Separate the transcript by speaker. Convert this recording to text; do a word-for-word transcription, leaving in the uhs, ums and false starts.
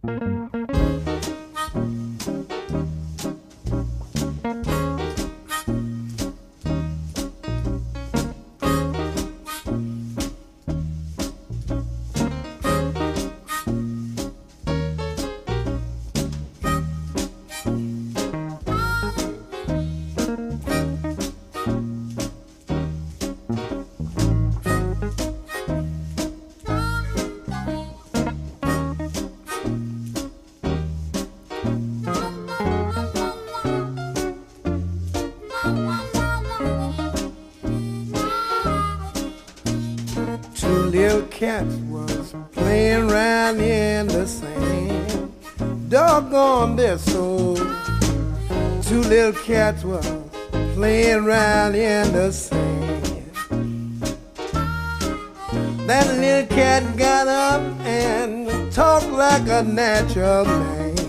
Speaker 1: Little cats was playing round in the sand. Doggone their soul. Two little cats was playing round in the sand. That little cat got up and talked like a natural man.